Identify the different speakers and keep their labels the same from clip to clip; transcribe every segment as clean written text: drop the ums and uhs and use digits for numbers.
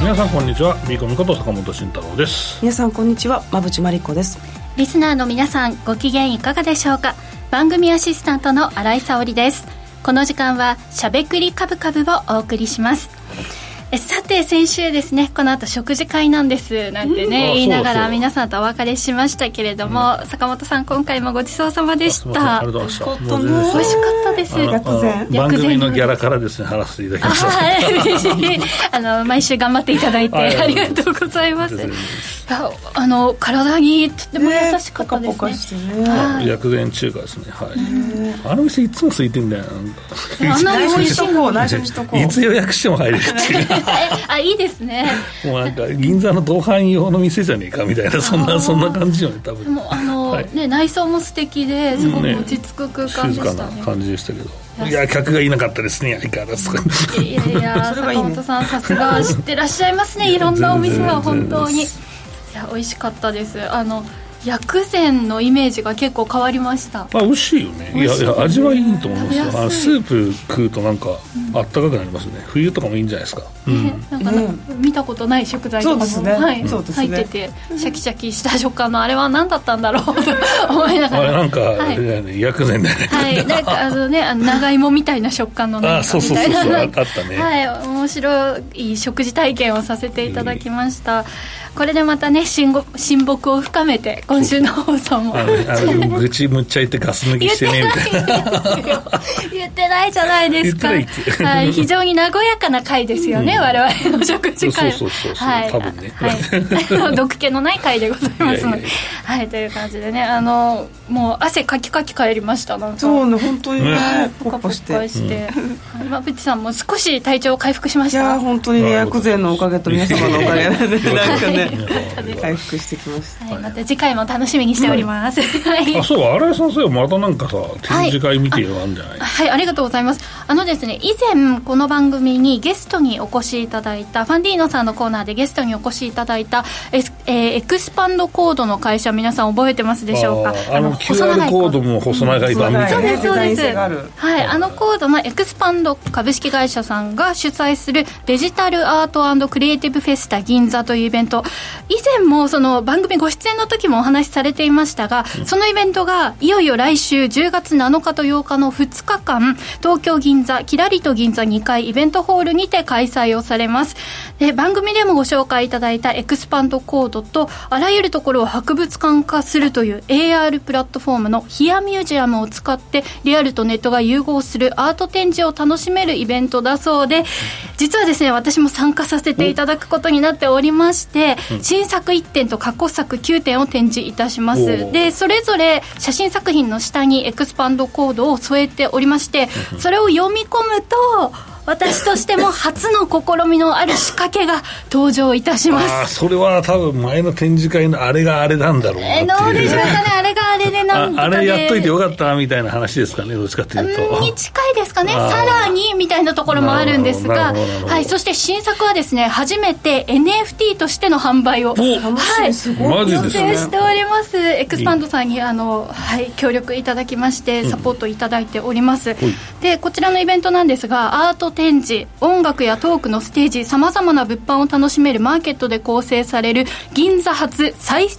Speaker 1: 皆さんこんにちは、ビーコミこと坂本慎太郎です。
Speaker 2: 皆さんこんにちは、馬淵真理子です。
Speaker 3: リスナーの皆さんご機嫌いかがでしょうか。番組アシスタントの新井沙織です。この時間はしゃべくりカブカブをお送りします。さて先週ですね、この後食事会なんですなんてね、言いながら皆さんとお別れしましたけれども、坂本さん今回もごちそうさまでした。
Speaker 1: ありがとうございました。
Speaker 3: 美味しかったです。
Speaker 1: 番組のギャラからですね、払わせていただきました。
Speaker 3: はい、毎週頑張っていただいてありがとうございます。体にとても優しかったですね。ポカポカして
Speaker 1: ね、薬膳中華ですね。はい。あの店いつも空いてんだよ。
Speaker 3: あんなに美味しいの。
Speaker 1: いつ予約しても入れるっていう
Speaker 3: いいですね。
Speaker 1: もうなんか銀座の同伴用の店じゃねえかみたいな、そんな感じよね、多分。
Speaker 3: もう内装も素敵ですごく落ち着く空間でしたね。
Speaker 1: 静かな感じでしたけど、いや客がいなかったですね、相変わらず。
Speaker 3: いや坂本さんさすが知ってらっしゃいますね、いろんなお店は本当に。いや美味しかったです。薬膳のイメージが結構変わりました。
Speaker 1: 美味しいよね。いや味はいいと思いますよ。スープ食うとなんかあったかくなりますね。冬とかもいいんじゃないですか。
Speaker 3: なんか見たことない食材とかも入っててシャキシャキした食感のあれは何だったんだろうと思いながら。
Speaker 1: なんか薬膳だよね。
Speaker 3: はい、なんか長芋みたいな食感のなんかみたいな、
Speaker 1: あったね。
Speaker 3: はい、面白い食事体験をさせていただきました。これでまたね親睦を深めて今週の放送も
Speaker 1: 愚痴むっちゃ言ってガス抜きしてねみたいな
Speaker 3: 言ってないじゃないですか。はい、非常に和やかな回ですよね、我々の食事会。
Speaker 1: そう、多分ね、
Speaker 3: はい、毒気のない回でございますので、はい、という感じでね、もう汗かき帰りました。なんか
Speaker 2: そうね、本当にね、
Speaker 3: ポカポカして馬淵さんも少し体調回復しました。
Speaker 2: いや本当にね、薬膳のおかげと皆様のおかげでなんかね回復してきました。
Speaker 3: はい、また次回も楽しみにしております。
Speaker 1: そう、新井さん、そういえばまたなんかさ展示会見てるのあるんじゃない？
Speaker 3: はい、ありがとうございます。ですね、以前この番組にゲストにお越しいただいたファンディーノさんのコーナーでゲストにお越しいただいたエクスパンドコードの会社、皆さん覚えてますでしょうか。
Speaker 1: QR コードも細長い版みたいな。
Speaker 3: そうですそうです。はい、コードのエクスパンド株式会社さんが主催するデジタルアート&クリエイティブフェスタ銀座というイベント、以前もその番組ご出演の時もお話しされていましたが、そのイベントがいよいよ来週10月7日と8日の2日間、東京銀座キラリと銀座2階イベントホールにて開催をされます。で、番組でもご紹介いただいたエクスパンドコードとあらゆるところを博物館化するという AR プラットフォームのヒアミュージアムを使ってリアルとネットが融合するアート展示を楽しめるイベントだそうで、実はですね、私も参加させていただくことになっておりまして、新作1点と過去作9点を展示いたします。で、それぞれ写真作品の下にエクスパンドコードを添えておりまして、それを読み込むと私としても初の試みのある仕掛けが登場いたします。
Speaker 1: それは多分前の展示会のあれがあれなんだろうなっていう。
Speaker 3: どうでしょうかね、あれがあれでなんとかで
Speaker 1: あれやっといてよかったみたいな話ですかね、どっちかっていうと。
Speaker 3: に近いですかね、さらにみたいなところもあるんですが、はい、そして新作はですね、初めて NFT としての販売を、はい、
Speaker 2: すごい
Speaker 3: 予定しております。エクスパンドさんにはい、協力いただきましてサポートいただいております。で、こちらのイベントなんですが、アート展示、音楽やトークのステージ、さまざまな物販を楽しめるマーケットで構成される銀座初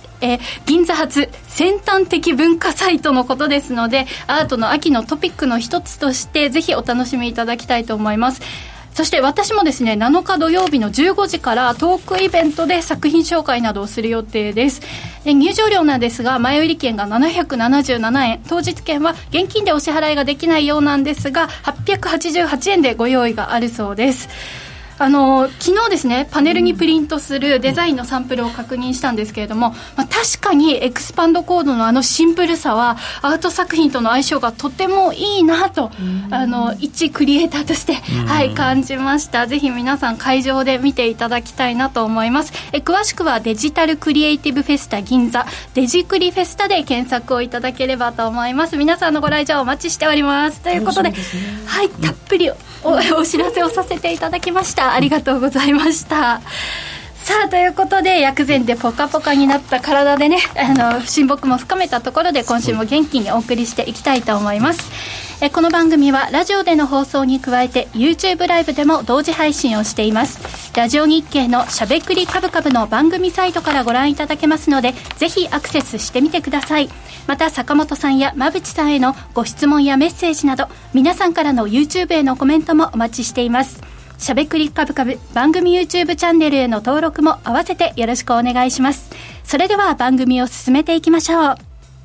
Speaker 3: 先端的文化サイトのことですので、アートの秋のトピックの一つとしてぜひお楽しみいただきたいと思います。そして私もですね、7日土曜日の15時からトークイベントで作品紹介などをする予定です。入場料なんですが、前売り券が777円、当日券は現金でお支払いができないようなんですが888円でご用意があるそうです。昨日ですね、パネルにプリントするデザインのサンプルを確認したんですけれども、確かにエクスパンドコードのシンプルさはアート作品との相性がとてもいいなと、一クリエイターとして、はい、感じました。ぜひ皆さん会場で見ていただきたいなと思います。詳しくはデジタルクリエイティブフェスタ銀座、デジクリフェスタで検索をいただければと思います。皆さんのご来場お待ちしております。ということで、はい、たっぷりお知らせをさせていただきました。ありがとうございました。さあ、ということで薬膳でポカポカになった体でね、親睦も深めたところで今週も元気にお送りしていきたいと思います。 この番組はラジオでの放送に加えて YouTube ライブでも同時配信をしています。ラジオ日経のしゃべくりカブカブの番組サイトからご覧いただけますので、ぜひアクセスしてみてください。また坂本さんや馬淵さんへのご質問やメッセージなど、皆さんからの YouTube へのコメントもお待ちしています。しゃべくりカブカブ番組 YouTube チャンネルへの登録も合わせてよろしくお願いします。それでは番組を進めていきましょう。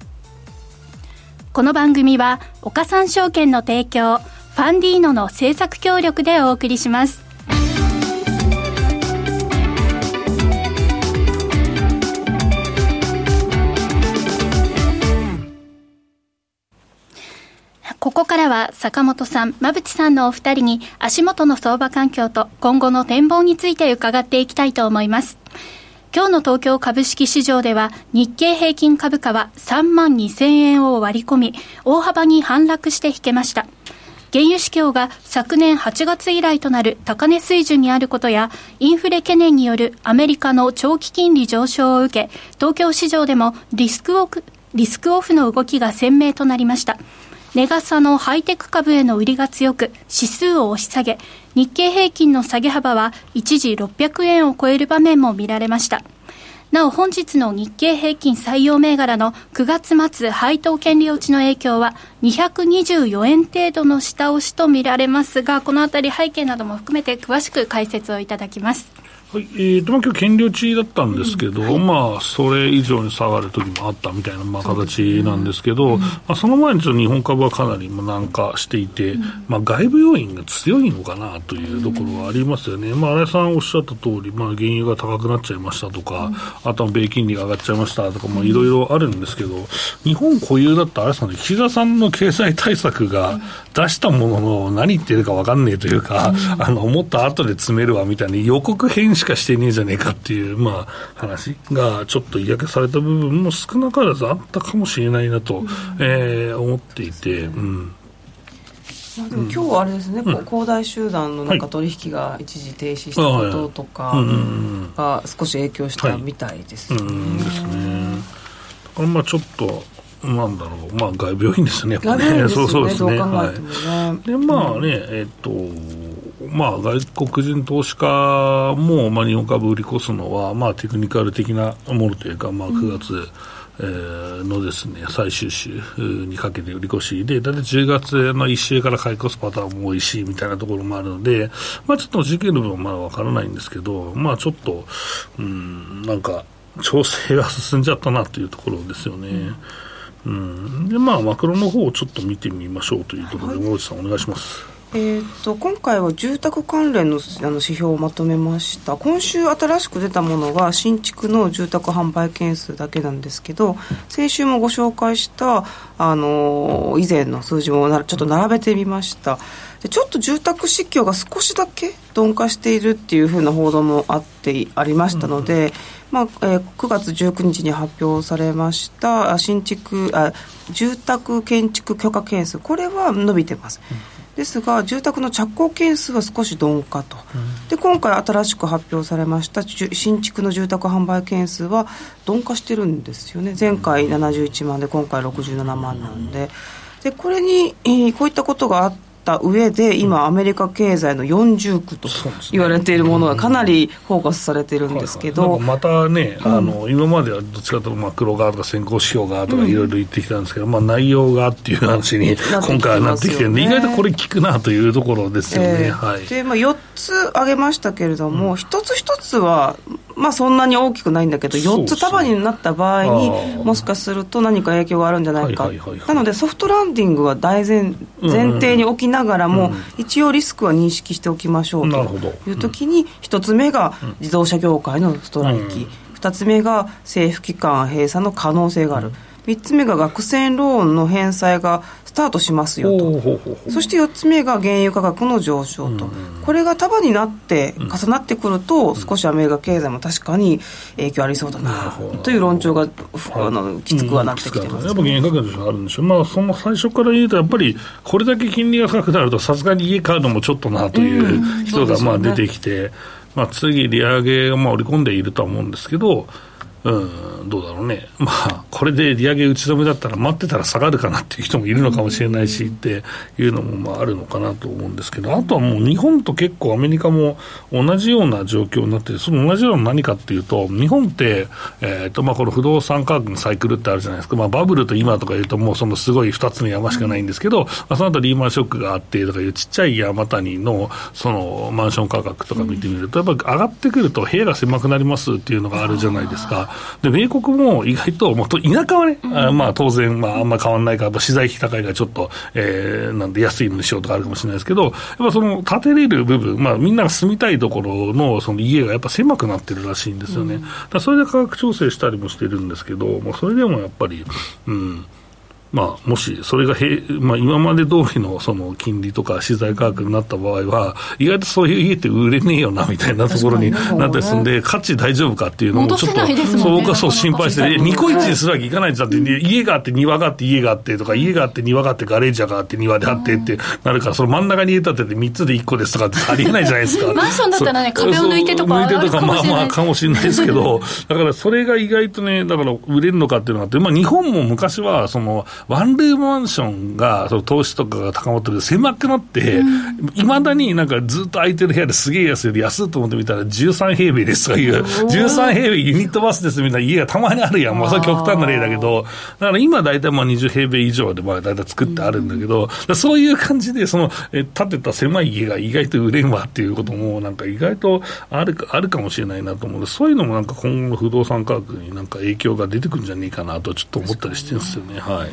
Speaker 3: この番組は岡三証券の提供、ファンディーノの制作協力でお送りします。ここからは坂本さん、馬淵さんのお二人に足元の相場環境と今後の展望について伺っていきたいと思います。今日の東京株式市場では日経平均株価は3万2000円を割り込み、大幅に反落して引けました。原油市況が昨年8月以来となる高値水準にあることや、インフレ懸念によるアメリカの長期金利上昇を受け、東京市場でもリスクオフの動きが鮮明となりました。値傘のハイテク株への売りが強く、指数を押し下げ、日経平均の下げ幅は一時600円を超える場面も見られました。なお本日の日経平均採用銘柄の9月末配当権利落ちの影響は224円程度の下押しと見られますが、このあたり背景なども含めて詳しく解説をいただきます。
Speaker 1: はい、今日権利落ちだったんですけど、それ以上に下がる時もあったみたいな、形なんですけど、その前にちょっと日本株はかなり軟化していて、外部要因が強いのかなというところはありますよね。新井さんおっしゃった通り、原油が高くなっちゃいましたとか、あとは米金利が上がっちゃいましたとか、いろいろあるんですけど、日本固有だった新井さん、岸田さんの経済対策が出したものの何言ってるか分かんねえというか、もっと後で詰めるわみたいな予告編しかしてねえじゃねえかっていう、話がちょっと嫌気された部分も少なからずあったかもしれないなと、思っていて、でも
Speaker 2: 今日はあれですね、恒大集団の取引が一時停止したこととかが少し影響したみたいですね。
Speaker 1: だからちょっと外部要因ですね。
Speaker 2: 外部要因ですよね。
Speaker 1: そうですね。
Speaker 2: どう考えてもね。
Speaker 1: 外国人投資家も、日本株売り越すのは、テクニカル的なものというか、9月、のですね、最終週にかけて売り越しで、だいたい10月の1週から買い越すパターンも多いし、みたいなところもあるので、ちょっと時系の部分はまだわからないんですけど、ちょっと、調整が進んじゃったなというところですよね。でマクロの方をちょっと見てみましょうというところで、大内さんお願いします。
Speaker 2: 今回は住宅関連の指標をまとめました。今週新しく出たものが新築の住宅販売件数だけなんですけど、先週もご紹介した以前の数字もちょっと並べてみました。でちょっと住宅市況が少しだけ鈍化しているっていう風な報道もありましたので、9月19日に発表されました住宅建築許可件数、これは伸びてます。ですが住宅の着工件数は少し鈍化と、で今回新しく発表されました新築の住宅販売件数は鈍化してるんですよね。前回71万で今回67万なんで、これに、こういったことがあった上で今アメリカ経済の40区と言われているものがかなりフォーカスされているんですけど、
Speaker 1: またね、今まではどっちかというと黒側とか先行指標側とかいろいろ言ってきたんですけど、内容がっていう話に今回はなってきてるんで、意外とこれ効くなというところですよね。で
Speaker 2: 4つ挙げましたけれども、一つ一つはそんなに大きくないんだけど、4つ束になった場合にもしかすると何か影響があるんじゃないか。なのでソフトランディングは前提に置きながらも、一応リスクは認識しておきましょうという時に、1つ目が自動車業界のストライキ、2つ目が政府機関閉鎖の可能性がある、3つ目が学生ローンの返済がスタートしますよと、そして4つ目が原油価格の上昇と、これが束になって重なってくると、少しアメリカ経済も確かに影響ありそうだなという論調がきつくはなってきてます、
Speaker 1: やっぱ原油価格があるんでしょう。その最初から言うとやっぱりこれだけ金利が高くなるとさすがに家買うのもちょっとなという人が出てきて、次利上げが織り込んでいるとは思うんですけど、 どうだろうね、まあ、これで利上げ打ち止めだったら待ってたら下がるかなっていう人もいるのかもしれないしっていうのもまああるのかなと思うんですけど、あとはもう日本と結構アメリカも同じような状況になって、その同じような何かっていうと、日本って、まあ、この不動産価格のサイクルってあるじゃないですか、まあ、バブルと今とかいうともうそのすごい2つの山しかないんですけど、まあ、その後リーマンショックがあってとかいうちっちゃい山谷のそのマンション価格とか見てみると、やっぱり上がってくると部屋が狭くなりますっていうのがあるじゃないですか。で米国も意外ともう田舎はね、まあ当然、まあ、あんま変わらないから資材費高いからちょっと、なんで安いのにしようとかあるかもしれないですけど、やっぱその建てれる部分、まあみんなが住みたいところのその家がやっぱ狭くなってるらしいんですよね。だからそれで価格調整したりもしてるんですけど、まあ、それでもやっぱり、まあ、もしそれがまあ、今まで通りのその金利とか資材価格になった場合は意外とそういう家って売れねえよなみたいなところになったりするんで、価値大丈夫かっていうのもちょっとそう僕はそう心配してニコイチにするわけいかないんだって、家があって庭があって家があってとか、家があって庭があってガレージがあって庭であってってなるから、その真ん中に家建てて3つで1個ですとかってありえないじゃないですか。
Speaker 3: マンションだったらね、壁を抜いてとかあるかもしれない。
Speaker 1: まあかもしれないですけどだからそれが意外とね、だから売れるのかっていうのがあって、まあ、日本も昔はそのワンルームマンションがその投資とかが高まってるけど狭くなっていまだになんかずっと空いてる部屋ですげえ安いで安いと思ってみたら13平米ですとかいう13平米ユニットバスですみたいな家がたまにあるやん。まあそれ極端な例だけど、だから今だいたいまあ20平米以上でまあだいたい作ってあるんだけど、そういう感じでその建てた狭い家が意外と売れんわっていうこともなんか意外とあるかもしれないなと思うので、そういうのもなんか今後の不動産価格になんか影響が出てくるんじゃねえかなとちょっと思ったりしてるんですよね。はい。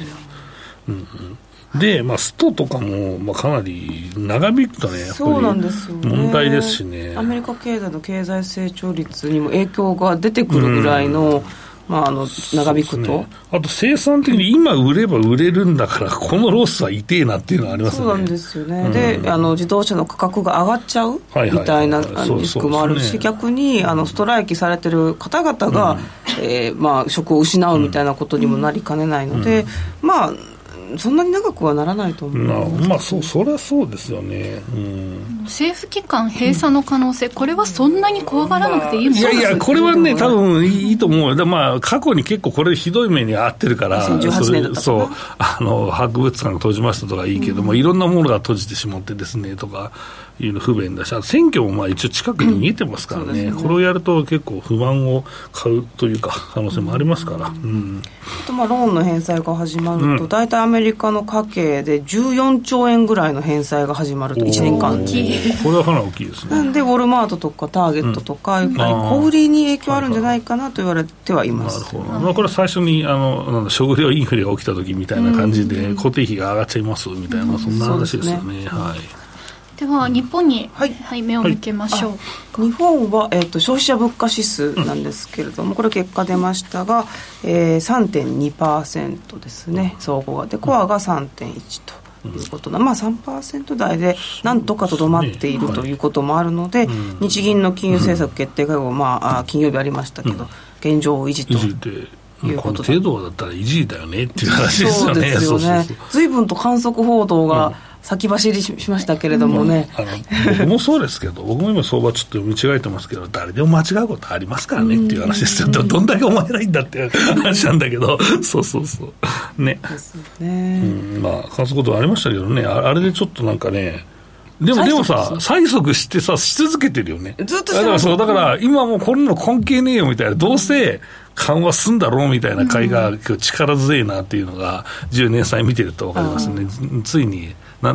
Speaker 1: で、まあ、ストとかも、まあ、かなり長引くとね、やっぱり問題ですしね。
Speaker 2: アメリカ経済の経済成長率にも影響が出てくるぐらいの、まあ、長引くと、ね、
Speaker 1: あと生産的に今売れば売れるんだからこのロスは痛えなっていうのがありますよね。
Speaker 2: そうなんですよね、で自動車の価格が上がっちゃうみたいなリスクもあるし、逆にストライキされてる方々が、まあ、職を失うみたいなことにもなりかねないので、まあそんなに長くはならないと思う。
Speaker 1: まあそれはそうですよね。
Speaker 3: 政府機関閉鎖の可能性、これはそんなに怖がらなくていいものですか。
Speaker 1: いやこれはね多分いいと思う。まあ過去に結構これひどい目に遭ってるから、
Speaker 2: 2018年だったかな。
Speaker 1: そう博物館が閉じましたとかいいけども、いろんなものが閉じてしまってですねとかいうの不便だし、選挙もまあ一応近くに見えてますからね、これをやると結構不満を買うというか可能性もありますから、あ
Speaker 2: とまあローンの返済が始まると、大体アメリカの家計で14兆円ぐらいの返済が始まると、1年間に。
Speaker 1: これはかなり大きいですね。
Speaker 2: なんでウォルマートとかターゲットとか、やっぱり小売りに影響あるんじゃないかなと言われてはいます。
Speaker 1: なるほど、まあ、これは最初に食料インフレが起きた時みたいな感じで、固定費が上がっちゃいますみたいな、そんな話ですよね。はい。
Speaker 3: では日本に、目を向けましょう。
Speaker 2: 日本は、消費者物価指数なんですけれども、これ結果出ましたが、3.2% ですね、総合がでコアが 3.1 ということで、まあ、3% 台でなんとかとどまっているということもあるので、日銀の金融政策決定会合、まあ、金曜日ありましたけど、現状維持ということ
Speaker 1: この程度だったら維持だよねっていう話ですよね。そうですよね。
Speaker 2: 随分と観測報道が、先走りしましたけれどもね、
Speaker 1: 僕もそうですけど、僕も今相場ちょっと読み違えてますけど、誰でも間違うことありますからねっていう話ですよ。どんだけお前らいいんだっていう話なんだけどそうね。
Speaker 2: ですね。
Speaker 1: まあ観測ことありましたけどね、あれでちょっとなんかね、でもさ、催促してさ、し続けてるよね。
Speaker 2: ずっとしてます。
Speaker 1: だから今もうこんなの関係ねえよみたいな、どうせ緩和すんだろうみたいな買いが力強いなっていうのが10年債見てると分かりますね。ついに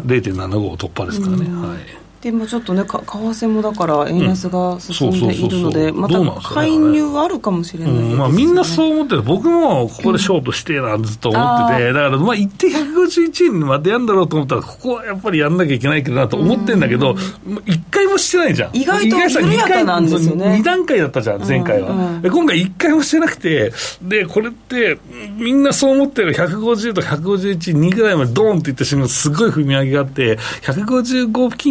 Speaker 1: 0.75 突破ですからね。はい。
Speaker 2: でもちょっとね、為替もだから円安が進んでいるので、また介入はあるかもしれないですね。
Speaker 1: まあ、みんなそう思ってる。僕もここでショートしてえなずっと思ってて、だからまあ一定151円にまでやんだろうと思ったら、ここはやっぱりやんなきゃいけないけどなと思ってるんだけど、一回もしてないじゃん。
Speaker 2: 意外と緩やかなんですよね。
Speaker 1: 2段階だったじゃん前回は。今回一回もしてなくて、でこれってみんなそう思ってる。150と151、2ぐらいまでドーンっていった瞬間すごい踏み上げがあって、155近辺でピ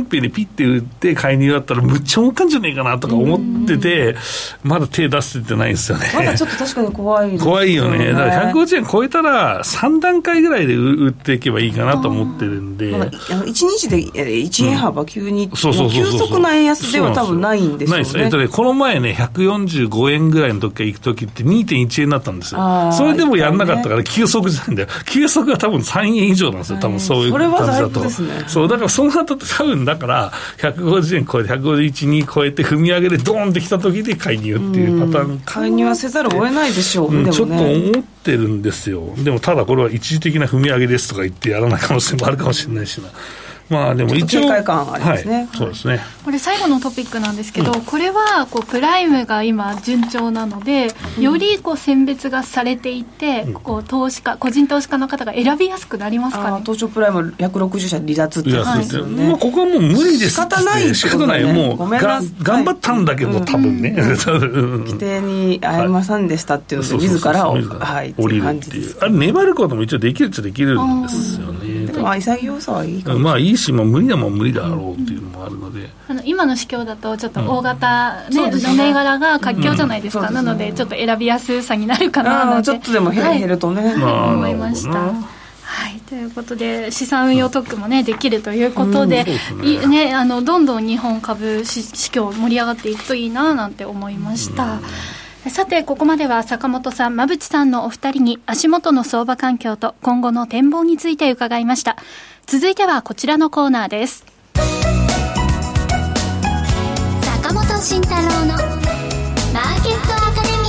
Speaker 1: って売って介入だったらむっちゃ儲かんじゃねえかなとか思ってて、まだ手出せてないんですよね。
Speaker 2: まだちょっと確かに怖いですよね。
Speaker 1: 怖いよね。だから150円超えたら3段階ぐらいで売っていけばいいかなと思ってるんで、
Speaker 2: 1日で1円幅急に、急速な円安では多分ないんでしょうね。
Speaker 1: ないです。この前ね、145円ぐらいの時から行く時って 2.1 円になったんですよ。それでもやんなかったから急速じゃないんだよ。急速は多分3円以上なんですよ。多分そういう感じだと。それはだいぶですね。そう、だからその後多分だから150円超えて151、2超えて踏み上げでドーンってきた時で介入っていうパターン
Speaker 2: 介入はせざるを得ないでしょうね。でもね、
Speaker 1: ちょっと思ってるんですよ。でもただこれは一時的な踏み上げですとか言ってやらない可能性もあるかもしれないしな。まあでも一応
Speaker 2: 警戒感ありますね、
Speaker 1: はい、そうですね。
Speaker 3: これ最後のトピックなんですけど、これはこうプライムが今順調なので、よりこう選別がされていて、こう投資家個人投資家の方が選びやすくなりますかね。
Speaker 2: 東証プライム160社離脱ってやつですよね。
Speaker 1: まあ、ここはもう無理です。
Speaker 2: 仕方ないってことね。
Speaker 1: もう頑張ったんだけど、多分ね
Speaker 2: 規定に合いませんでしたっていうので自ら降
Speaker 1: りるっていう、あれ粘ることも一応できるっちゃできるんですよね。
Speaker 2: でも潔さはいいかもしれない。
Speaker 1: まあいいし、無理なもん無理だろうっていうのもあるので、
Speaker 3: 今の市況だとちょっと大型、の銘柄が活況じゃないですか、なのでちょっと選びやすさになるかななんて
Speaker 2: ちょっとでも減るとね、
Speaker 3: 思いました。はい、ということで資産運用特区もねできるということで、どんどん日本株市況盛り上がっていくといいななんて思いました。さてここまでは坂本さん、馬淵さんのお二人に足元の相場環境と今後の展望について伺いました。続いてはこちらのコーナーです。
Speaker 4: 坂本慎太郎のマーケットアカデミ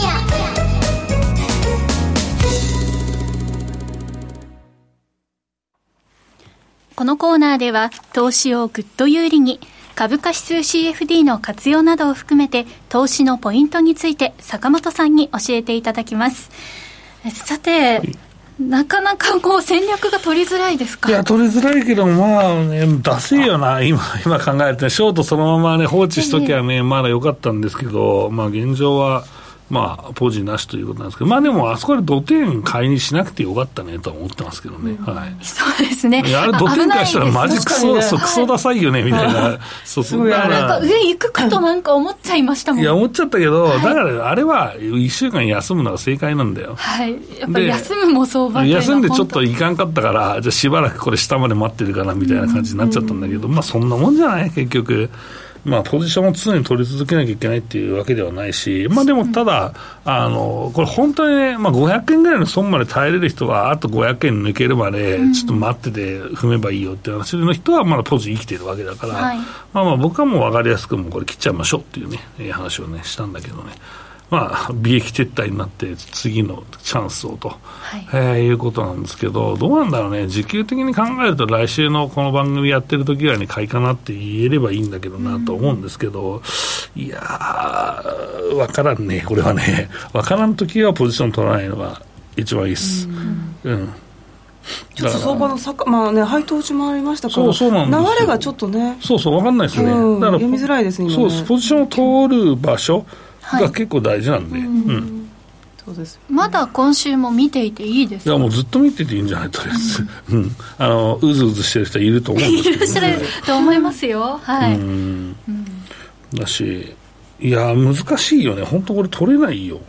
Speaker 3: ア。このコーナーでは投資をぐっと有利に、株価指数 CFD の活用などを含めて投資のポイントについて坂本さんに教えていただきます。さて、なかなかこう戦略が取りづらいですか。
Speaker 1: いや取りづらいけど、まあね、ダセえよな今考えるとね、ショートそのままね放置しときゃね、まだ良かったんですけど、まあ現状はまあポジなしということなんですけど、まあでもあそこでドテン買いにしなくてよかったねとは思ってますけどね、はい。
Speaker 3: そうですね。
Speaker 1: あれドテン買いしたらマジクソダサいよねみたいな。
Speaker 3: そうだからなんか上行くかとなんか思っちゃいましたもん。
Speaker 1: いや思っちゃったけど、だからあれは1週間休むのが正解なんだよ。
Speaker 3: はい。やっぱり休むも相場というのは
Speaker 1: 休んでちょっといかんかったから、じゃあしばらくこれ下まで待ってるかなみたいな感じになっちゃったんだけど、まあそんなもんじゃない結局。まあ、ポジションを常に取り続けなきゃいけないっていうわけではないし、まあ、でもただこれ本当にね、まあ、500円ぐらいの損まで耐えれる人はあと500円抜けるまでちょっと待ってて踏めばいいよっていう話の人はまだポジ生きてるわけだから、まあ僕はもう分かりやすくもうこれ切っちゃいましょうっていうね話をねしたんだけどね、まあ、利益撤退になって次のチャンスをと、いうことなんですけど、どうなんだろうね。時給的に考えると来週のこの番組やってる時ぐらいに買いかなって言えればいいんだけどなと思うんですけど、いやー分からんねこれはね。分からん時はポジション取らないのが一番いいっす。
Speaker 2: ちょっと相場のまあね、配当値もありましたから、
Speaker 1: そうなんですよ。
Speaker 2: 流れがちょっとね、
Speaker 1: 分かんないですね。
Speaker 2: だから読みづらいですね今ね。
Speaker 1: そう、ポジションを通る場所が結構大事なんで、
Speaker 2: そうです。
Speaker 3: まだ今週も見ていていいですか。
Speaker 1: いやもうずっと見てていいんじゃないとりあえず、うずうずしてる人いると思うんですけど、ね、いらっしゃる
Speaker 3: と思いますよ。はい。
Speaker 1: だし、いや難しいよね本当これ取れないよ。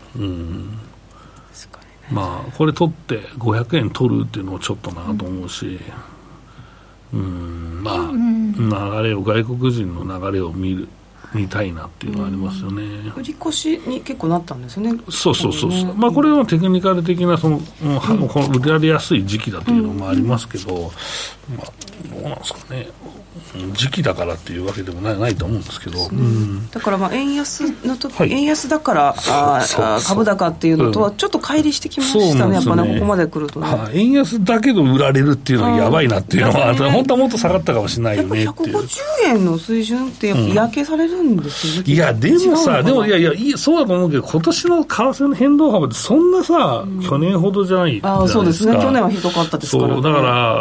Speaker 1: まあこれ取って500円取るっていうのもちょっとなと思うし、まあ、流れを外国人の流れを見たいなっていうのはありますよね。
Speaker 2: 売り越しに結構なったんですよね。
Speaker 1: そう、まあ、これはテクニカル的なこの売られやすい時期だというのもありますけど、まあ、どうなんですかね。時期だからっていうわけでもないと思うんですけど、
Speaker 2: だからまあ円安の時、円安だから株高っていうのとはちょっと乖離してきましたね、やっぱね、ここまで来るとね、
Speaker 1: 円安だけど売られるっていうのはやばいなっていうのは、本当はもっと下がったかもしれないよねっていう。
Speaker 2: やっぱ150円の水準って嫌気されるんですよね。
Speaker 1: いやでもさ、そうだと思うけど、今年の為替の変動幅ってそんなさ、去年ほどじゃないじゃないですか。
Speaker 2: そうですね、去年はひどかったですから、
Speaker 1: そうだから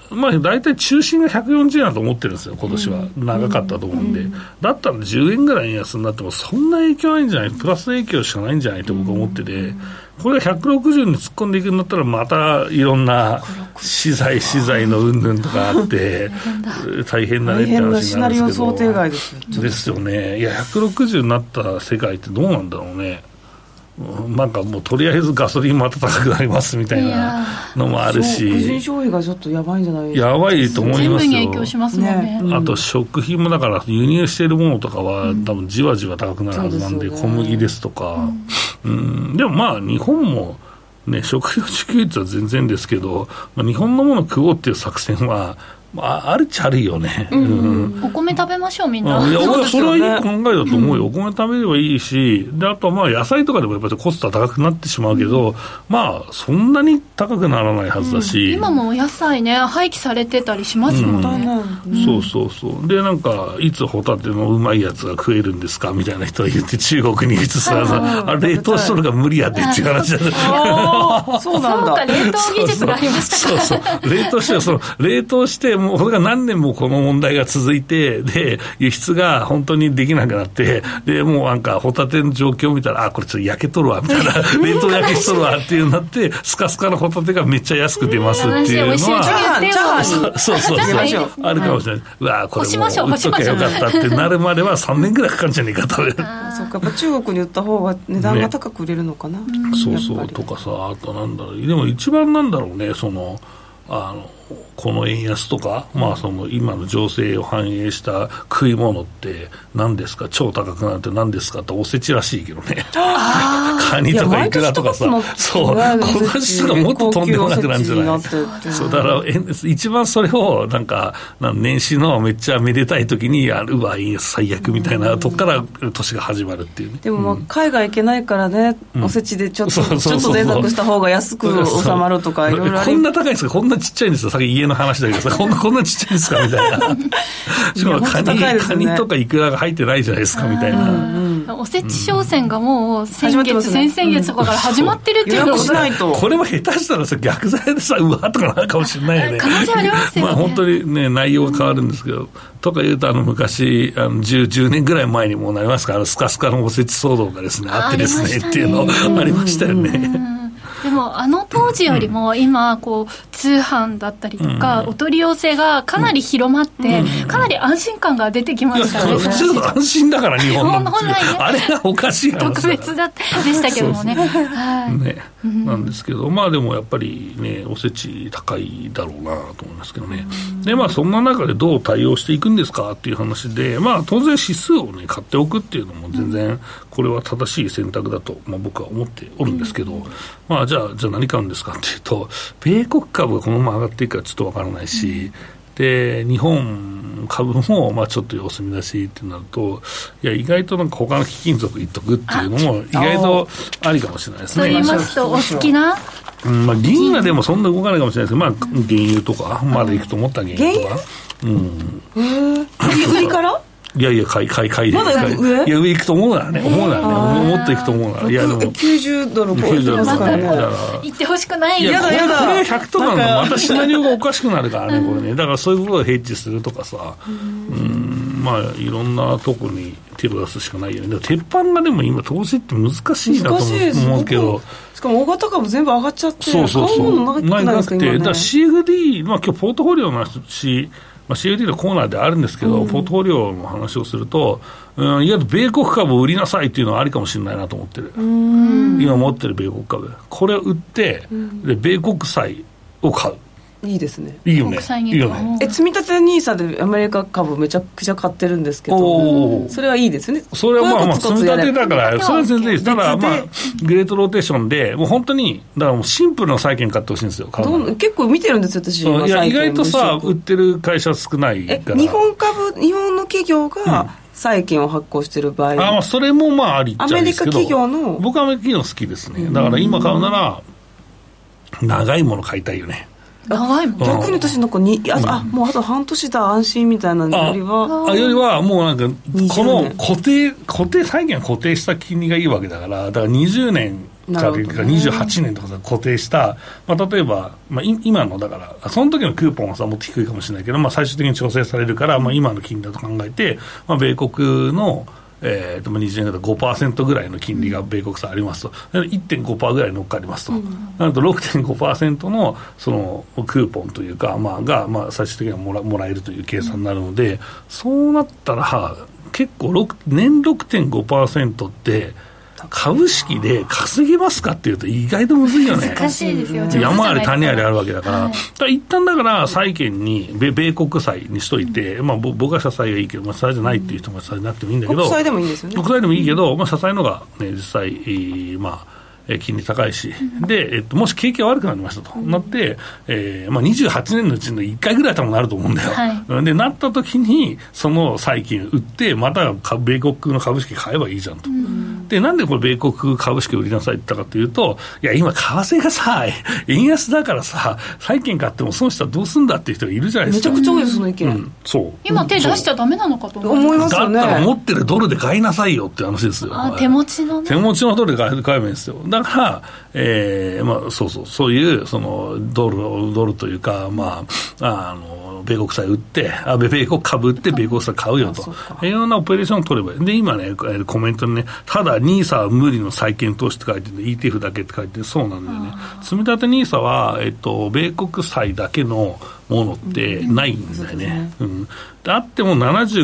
Speaker 1: まあ、大体中心が140円だと思ってるんですよ、今年は。長かったと思うんで。だったら10円ぐらい円安になっても、そんな影響ないんじゃない、プラス影響しかないんじゃないと僕は思ってて、これが160に突っ込んでいくんだったら、またいろんな資材の云々とかあって、大変だねって話になるんですけど。
Speaker 2: シナリオ想定外ですよ。
Speaker 1: ですよね。いや、160になった世界ってどうなんだろうね。なんかもうとりあえずガソリンまた高くなりますみたいなのもあるし、
Speaker 2: 個人消費がちょっとやばいんじゃないですか。
Speaker 1: やばいと思いますよ。
Speaker 3: 全部に影響しますもんね。
Speaker 1: あと食品もだから輸入しているものとかは多分じわじわ高くなるはずなんで、小麦ですとか、でもまあ日本もね、食料自給率は全然ですけど、日本のものを食おうっていう作戦はあるっちゃあるよね。
Speaker 3: お米食べましょうみんな。
Speaker 1: いや、俺はそれはいい考えだと思うよ。お米食べればいいし、で、あとはまあ野菜とかでもやっぱりコストは高くなってしまうけど、まあそんなに高くならないはずだし、
Speaker 3: 今もお野菜ね廃棄されてたりしますもんね。
Speaker 1: そうで、なんかいつホタテのうまいやつが食えるんですかみたいな人が言って中国に移すはず、冷凍しとるが無理やでっていう話だった
Speaker 2: そうなんだ。
Speaker 3: そうか、冷凍技術がありましたか。
Speaker 1: そう冷凍してもうこれが何年もこの問題が続いて、で輸出が本当にできなくなって、でもうなんかホタテの状況を見たら、これちょっと焼けとるわみたいな冷凍焼けしとるわっていうなって、スカスカのホタテがめっちゃ安く出ますっていうのは、そうあるかもしれない。うわこれもう売っときゃよかったってなるまでは3年ぐらいかかるんじゃねえかと。
Speaker 2: そうか、やっぱ中国に売った方が値段が高く売れるのかな。
Speaker 1: そうとかさ、あとなんだろう、でも一番なんだろうね、この円安とか、まあ、その今の情勢を反映した食い物って何ですか、超高くなって何ですかっておせちらしいけどね。カニとかイクラとかさ、そう、今年とかもっととんでもなくなるんじゃない。そうだから一番それをなんか年始のめっちゃめでたい時にうわ円安最悪みたいなとこから年が始まるっていうね。
Speaker 2: でもまあ海外行けないからね、おせちでちょっと贅沢した方が安く収まるとかいろいろあり。
Speaker 1: こんな高いんですか、こんなちっちゃいんですよ、さっき家の話だけどさ、こんなちっちゃいんですかみたいな。しかもカニとかイクラが入ってないじゃないですかみたいな。
Speaker 3: おせち商戦がもう先々月とかから始まってるっていうの
Speaker 2: を
Speaker 1: これも下手したらさ、逆剤でさ、うわとかなるかもしれないよね。
Speaker 3: 可能性ありますよね。
Speaker 1: まあ本当にね、内容が変わるんですけど、とか言うと昔10年ぐらい前にもうなりますから、スカスカのおせち騒動がですね、あってですねっていうのありましたよね。
Speaker 3: でも当時よりも今こう通販だったりとか、お取り寄せがかなり広まって、かなり安心感が出てきましたね。
Speaker 1: 普通の安心だから日本の
Speaker 3: 本来ね、
Speaker 1: あれがおかしい話だ。
Speaker 3: 特別でしたけどもね。
Speaker 1: なんですけど、まあでもやっぱりね、おせち高いだろうなと思いますけどね。でまあそんな中でどう対応していくんですかっていう話で、まあ当然指数をね買っておくっていうのも全然これは正しい選択だと、僕は思っておるんですけど、まあじゃあ何買うんですかっていうと、米国株がこのまま上がっていくかちょっとわからないし、で日本株もまあちょっと様子見出しってなると、いや意外となんか他の貴金属いっとくっていうのも意外とありかもしれないですね。
Speaker 3: と言いますとお好きな、
Speaker 1: まあ、銀はでもそんな動かないかもしれないですけど、まあ、原油とかまでいくと思ったら原油とか、
Speaker 2: 売りから
Speaker 1: いや買いで、
Speaker 2: まだ上？
Speaker 1: いや上行くと思うならね、もっと行くと思うなら、いやでも
Speaker 2: 90ドル超えてますからね。
Speaker 3: 行ってほしくない。
Speaker 1: いやこれが100とかのまたシナリオがおかしくなるからね、これね。だからそういうことをヘッジするとかさ、まあいろんなとこに手を出すしかないよね。鉄板がでも今投資って難しいなと思うけど、
Speaker 2: しかも大型株全部上がっちゃって、買うものなくて、
Speaker 1: だから CFD、まあ今日ポートフォリオの話、CFD のコーナーであるんですけど、ポートフォリオの話をすると、いわゆる米国株を売りなさいっていうのはありかもしれないなと思ってる。今持ってる米国株、これを売って、で米国債を買う。
Speaker 2: いいですね。
Speaker 1: いいよね。いいよね。
Speaker 2: 積み立て NISA でアメリカ株めちゃくちゃ買ってるんですけど、それはいいですね。
Speaker 1: それはまあ積み立てだから、それは全然いいです。ただまあグレートローテーションでもう本当にだからもうシンプルな債券買ってほしいんですよ。
Speaker 2: 結構見てるんですよ私。
Speaker 1: いや意外とさ売ってる会社少ないから。
Speaker 2: 日本の企業が債券を発行してる場合、
Speaker 1: それもまあありっちゃうんですけど、
Speaker 2: アメリカ企業の
Speaker 1: 僕はアメリカ企業好きですね。だから今買うなら長いもの買いたいよね。
Speaker 3: 長いもん。
Speaker 2: 逆に私なんかもうあと半年だ安心みたいなのよりは
Speaker 1: もうなんかこの固定債券は固定した金利がいいわけだから、だから20年か28年とかさ固定した、例えば、今のだからその時のクーポンはさもっと低いかもしれないけど、最終的に調整されるから、今の金利だと考えて、米国の20年だと 5% ぐらいの金利が米国債ありますと、1.5% ぐらい乗っかりますと、なると 6.5% のそのクーポンというか、が最終的にはもらえるという計算になるので、そうなったら結構年 6.5% って株式で稼げますかっていうと意外とむずいよね。
Speaker 3: 難しいですよ。
Speaker 1: 山あり谷ありあるわけだから、一旦だから債券に米国債にしといて、僕は社債がいいけど、社債じゃないっていう人も社債なくてもいいんだけど、
Speaker 2: 国債でもいいですよね。
Speaker 1: 国債でもいいけど、社債のが、ね、実際金利高いし、で、もし景気が悪くなりましたと、なって、28年のうちの1回ぐらい多分なると思うんだよ、はい、でなった時にその債金売ってまた米国の株式買えばいいじゃんと、でなんでこれ米国株式売りなさいって言ったかというと、いや今為替がさ円安だからさ債券買っても損したらどうすんだっていう人がいるじゃないですか。
Speaker 2: めちゃくちゃ多いですその意見、
Speaker 1: そう
Speaker 3: 今手出しちゃダメなのかと
Speaker 2: 思いますよね。
Speaker 1: だったら持ってるドルで買いなさいよって話ですよ。
Speaker 3: 手持ちのね、
Speaker 1: 手持ちのドルで買えばいいんですよ。だから、そういうそのドルというか、米国債売って米国株売って米国債買うよというようなオペレーションを取ればいい。で今ねコメントにね、ただ NISA は無理の債券投資って書いてるの ETF だけって書いてる。そうなんだよね。積み立て NISA は、米国債だけのものってないんだよね、であっても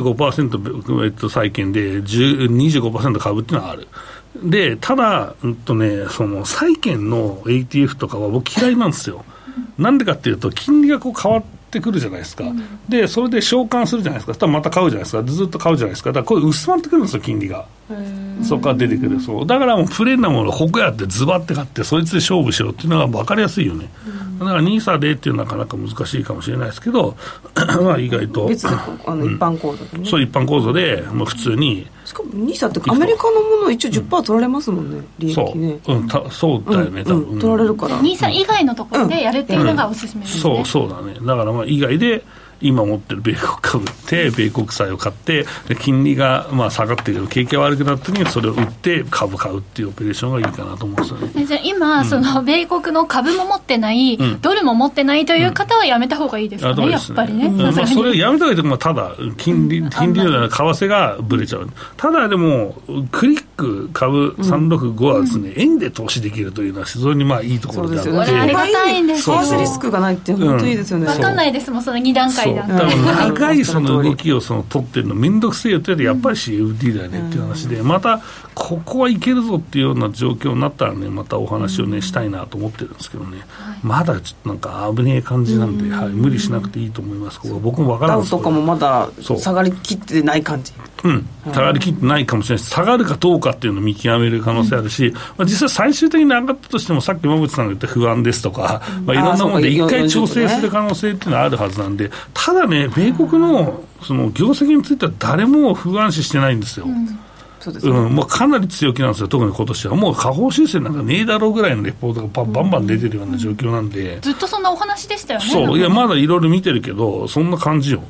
Speaker 1: 75% 債券で 25% 株っていうのはある。でただ、その債券の ETF とかは僕嫌いなんですよ。なんでかっていうと金利がこう変わってくるじゃないですか、でそれで償還するじゃないですか。そしたらまた買うじゃないですか。ずっと買うじゃないですか。だからこれ薄まってくるんですよ金利が。そこから出てくる。そうだからもうプレーンなものをここやってズバって買ってそいつで勝負しろっていうのが分かりやすいよね、だから NISA でっていうのはなかなか難しいかもしれないですけど意外と
Speaker 2: 別に一般口座でね、
Speaker 1: そう一般口座で普通に。
Speaker 2: しかも NISA ってアメリカのものを一応 10% 取られますもんね、利益ね。
Speaker 1: そうだよね、多分
Speaker 2: 取られるから
Speaker 3: NISA 以外のところでやるっていうのがおすすめですね、
Speaker 1: そうだね。だから以外で今持ってる米国株って米国債を買ってで金利が下がってるけど景気が悪くなった時にそれを売って株買うっていうオペレーションがいいかなと思うんですよね。
Speaker 3: じゃあ今、その米国の株も持ってない、ドルも持ってないという方はやめた方がいいですかね、やっぱりね、
Speaker 1: それをやめた方がいいというか、ただ金利の為替がぶれちゃう。ただでもクリック株365はですね、円で投資できるというのは非常にいいところであって、
Speaker 3: これありがたいんですよ。
Speaker 2: 為替リスクがないって本当いいですよね。
Speaker 3: 分かんないですもんその2段階だ
Speaker 1: から長いその動きを取ってるのめんどくせえよってやっぱり CFD だよねっていう話で、またここはいけるぞっていうような状況になったらね、またお話をねしたいなと思ってるんですけどね、まだちょっとなんか危ねえ感じなんで、無理しなくていいと思います。ここは僕も分からないです。
Speaker 2: ダウとかもまだ下がりきってない感じ。
Speaker 1: 下がりきってないかもしれないし、下がるかどうかっていうのを見極める可能性あるし、実際最終的に上がったとしてもさっき馬渕さんが言った不安ですとか、いろんなもので一回調整する可能性っていうのはあるはずなんで、ただね米国のその業績については誰も不安視してないんですよ。
Speaker 2: そうですね。
Speaker 1: もうかなり強気なんですよ。特に今年はもう下方修正なんかねえだろうぐらいのレポートがバンバン出てるような状況なんで、
Speaker 3: ずっとそんなお話でしたよね。
Speaker 1: そういやまだいろいろ見てるけどそんな感じよ。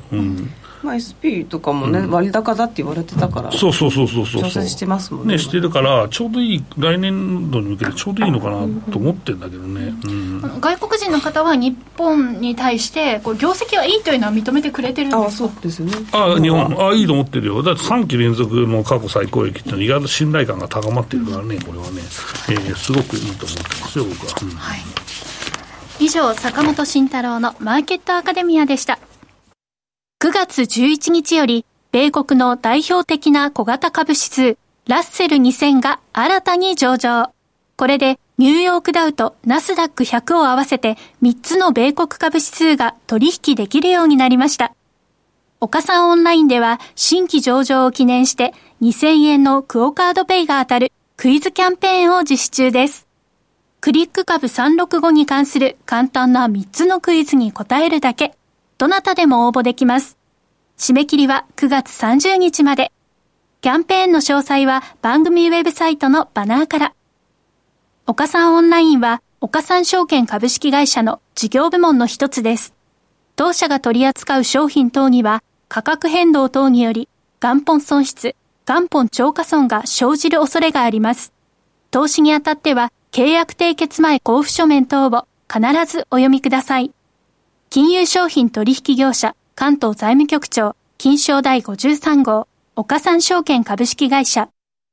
Speaker 2: SP とかもね、割高だって言われてたから
Speaker 1: そう調
Speaker 2: 整してますもんね。
Speaker 1: してるからちょうどいい、来年度に向けてちょうどいいのかなと思ってるんだけどね、
Speaker 3: 外国人の方は日本に対してこう業績はいいというのは認めてくれてるんですか。
Speaker 2: そうですね。
Speaker 1: 日本いいと思ってるよ。だって3期連続の過去最高益っていうのは意外と信頼感が高まってるからね、これはね、すごくいいと思ってますよ僕は、
Speaker 3: 以上坂本慎太郎のマーケットアカデミアでした。9月11日より米国の代表的な小型株指数ラッセル2000が新たに上場。これでニューヨークダウとナスダック100を合わせて3つの米国株指数が取引できるようになりました。岡三オンラインでは新規上場を記念して2000円のクオカードペイが当たるクイズキャンペーンを実施中です。クリック株365に関する簡単な3つのクイズに答えるだけ。どなたでも応募できます。締め切りは9月30日まで。キャンペーンの詳細は番組ウェブサイトのバナーから。岡三オンラインは岡三証券株式会社の事業部門の一つです。当社が取り扱う商品等には価格変動等により元本損失、元本超過損が生じる恐れがあります。投資にあたっては契約締結前交付書面等を必ずお読みください。金融商品取引業者関東財務局長金商第53号岡三証券株式会社。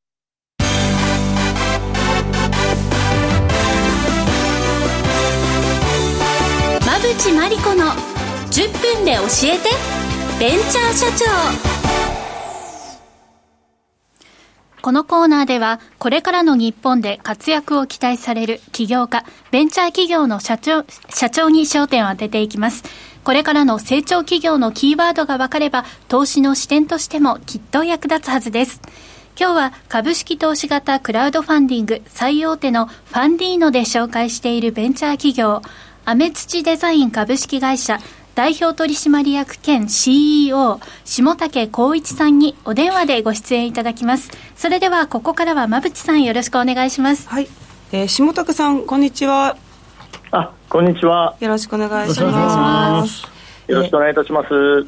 Speaker 3: 馬淵真理子の10分で教えてベンチャー社長。このコーナーではこれからの日本で活躍を期待される起業家、ベンチャー企業の社長に焦点を当てていきます。これからの成長企業のキーワードが分かれば投資の視点としてもきっと役立つはずです。今日は株式投資型クラウドファンディング最大手のファンディーノで紹介しているベンチャー企業、アメツチデザイン株式会社代表取締役兼 CEO 下竹光一さんにお電話でご出演いただきます。それではここからは馬淵さんよろしくお願いします。
Speaker 2: はい、下竹さんこんにちは。
Speaker 5: こんにちは。
Speaker 2: よろしくお願いします。
Speaker 5: よろしくお願いいたします。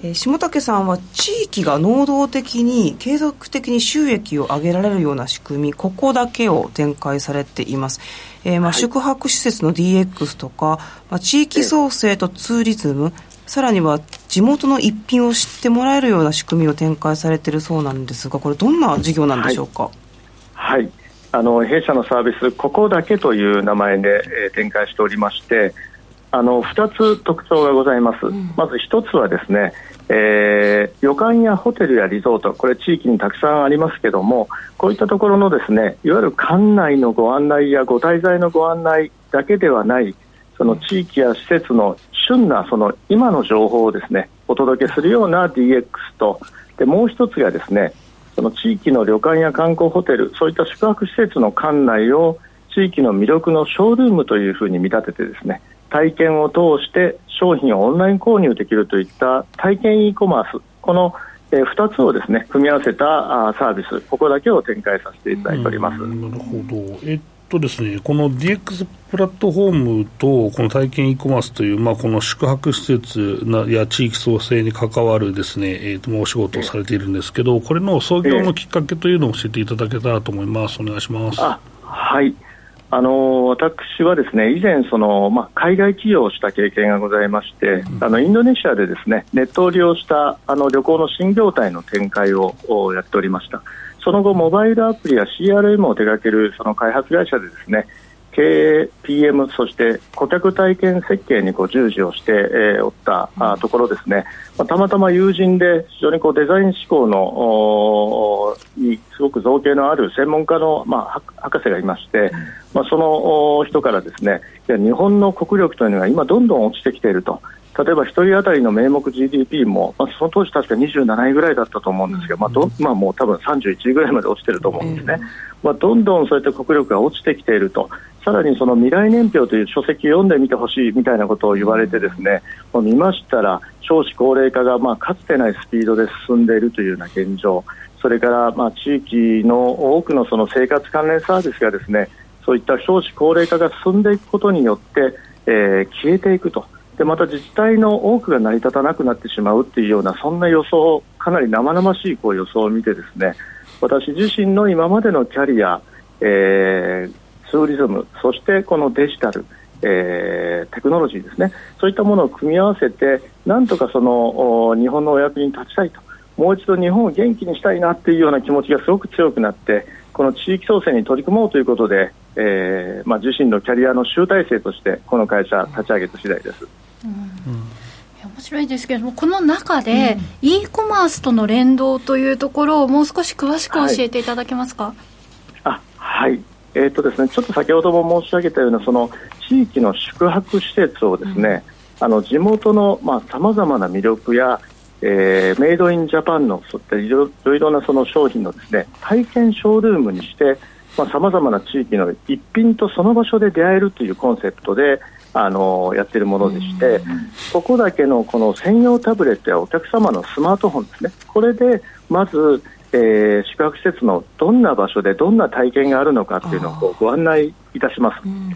Speaker 2: 下竹さんは地域が能動的に継続的に収益を上げられるような仕組み、ここだけを展開されています。宿泊施設の DX とか、地域創生とツーリズム、さらには地元の一品を知ってもらえるような仕組みを展開されているそうなんですが、これどんな事業なんでしょうか。
Speaker 5: はい、弊社のサービスここだけという名前で、展開しておりまして、2つ特徴がございます。まず1つはですね、旅館やホテルやリゾート、これ地域にたくさんありますけども、こういったところのですね、いわゆる館内のご案内やご滞在のご案内だけではない、その地域や施設の旬なその今の情報をですねお届けするような DX と、でもう一つがですね、その地域の旅館や観光ホテル、そういった宿泊施設の館内を地域の魅力のショールームというふうに見立ててですね、体験を通して商品をオンライン購入できるといった体験 e コマース、この2つをですね組み合わせたサービス、ここだけを展開させていただいております。
Speaker 1: なるほど。ですね、この DX プラットフォームとこの体験 e コマースという、この宿泊施設や地域創生に関わるですね、お仕事をされているんですけど、これの創業のきっかけというのを教えていただけたらと思います。お願いします。
Speaker 5: はい、私はですね以前海外起業をした経験がございまして、インドネシアでですねネットを利用した旅行の新業態の展開をやっておりました。その後モバイルアプリや CRM を手掛けるその開発会社でですね、経営 PM そして顧客体験設計に従事をしておったところですね、たまたま友人で非常にデザイン思考のにすごく造形のある専門家の博士がいまして、その人からですね、日本の国力というのが今どんどん落ちてきていると。例えば1人当たりの名目 GDP も、その当時確か27位ぐらいだったと思うんですけど、もう多分31位ぐらいまで落ちていると思うんですね。どんどんそういった国力が落ちてきていると。さらにその未来年表という書籍を読んでみてほしいみたいなことを言われてですね、見ましたら少子高齢化がかつてないスピードで進んでいるというような現状、それから地域の多くのその生活関連サービスがですね、そういった少子高齢化が進んでいくことによって、消えていくと。でまた自治体の多くが成り立たなくなってしまうというような、そんな予想、かなり生々しい予想を見てですね、私自身の今までのキャリア、ツーリズム、そしてこのデジタル、テクノロジーですね、そういったものを組み合わせてなんとかその日本のお役に立ちたいと、もう一度日本を元気にしたいなというような気持ちがすごく強くなって、この地域創生に取り組もうということで、自身のキャリアの集大成としてこの会社立ち上げた次第です。
Speaker 3: 面白いですけれども、この中で e コマースとの連動というところをもう少し詳しく教えていただけますか。
Speaker 5: はい、ですね、ちょっと先ほども申し上げたようなその地域の宿泊施設をですね、地元のさまざまな魅力や、メイドインジャパンのそういったいろいろなその商品のですね体験ショールームにしてさまざまな地域の一品とその場所で出会えるというコンセプトでやっているものでして、ここだけのこの専用タブレットやお客様のスマートフォンですね、これでまず、宿泊施設のどんな場所でどんな体験があるのかというのをご案内いたします。